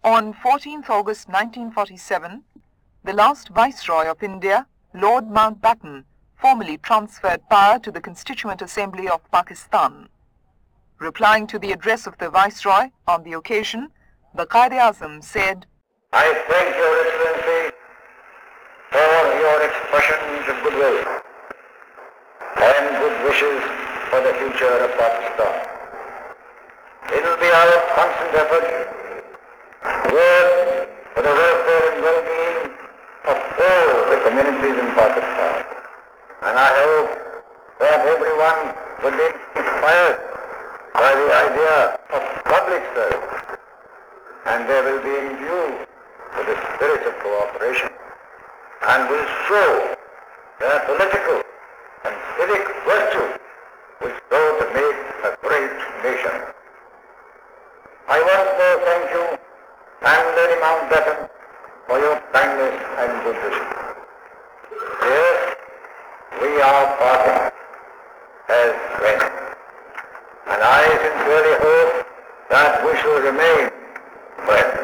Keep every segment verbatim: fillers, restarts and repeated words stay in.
On fourteenth August nineteen forty-seven, the last Viceroy of India, Lord Mountbatten, formally transferred power to the Constituent Assembly of Pakistan. Replying to the address of the Viceroy on the occasion, the Quaid-e-Azam said, I thank Your Excellency for your expressions of goodwill and good wishes for the future of Pakistan. It will be our constant effort to work for the welfare and well-being of all the communities in Pakistan. And I hope that everyone will be inspired by the idea of public service, and they will be imbued with the spirit of cooperation, and will show their political and civic virtue which go to make a great nation. I once more thank you and Lady Mountbatten for your kindness and good wishes. Yes, we are parting as friends, and I sincerely hope that we shall remain friends.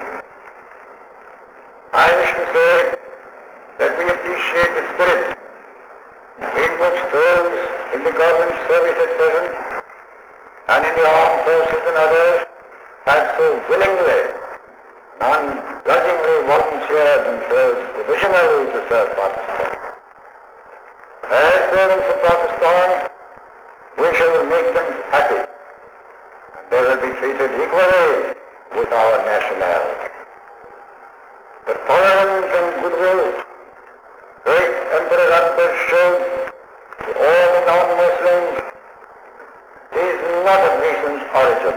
I wish to say that we appreciate the spirit in which those in the government service at present and in the armed forces and others have so willingly and grudgingly volunteered themselves provisionally to serve Pakistan. As servants of Pakistan, we shall make them happy, and they will be treated equally with our nationality. The tolerance and goodwill great Emperor Akbar showed to all the non-Muslims is not of recent origin.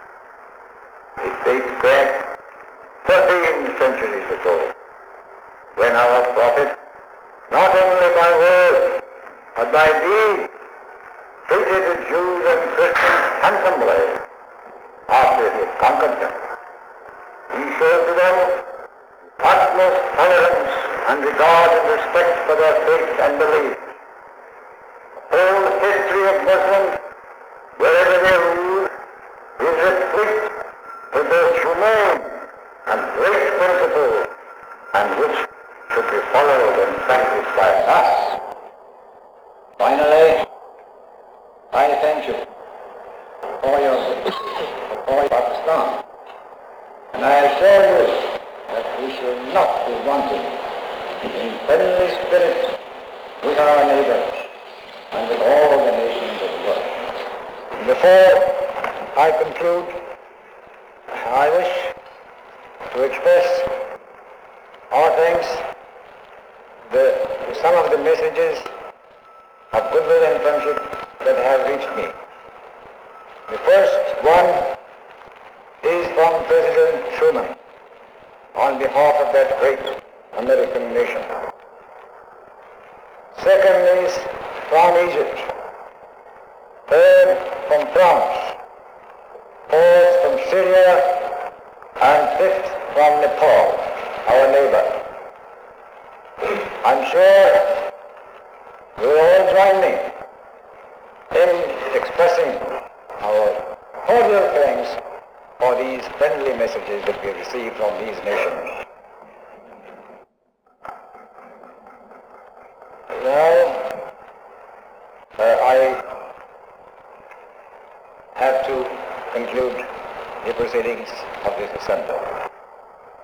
It dates back thirteen centuries ago, when our Prophet, not only by word, but by deed, treated the Jews and Christians handsomely after he had conquered them. He showed to them utmost tolerance and regard and respect for their faith and belief. The whole history of Muslims, wherever they rule, is replete with those humane and great principles, and which should be followed and practiced by us. Finally, I thank you for your for Pakistan, and I assure you that we shall not be wanting in friendly spirit with our neighbors and with all the nations of the world. Before I conclude, I wish to express our thanks the, to some of the messages of goodwill and friendship that have reached me. The first one is from President Truman on behalf of that great American nation. Second is from Egypt. Third from France. Fourth from Syria. And fifth from Nepal, our neighbor. I'm sure you will all join me in expressing our cordial thanks for these friendly messages that we have received from these nations. Now, uh, I have to conclude the proceedings of this assembly.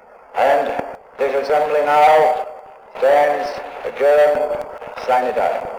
And this assembly now stands adjourned sine die.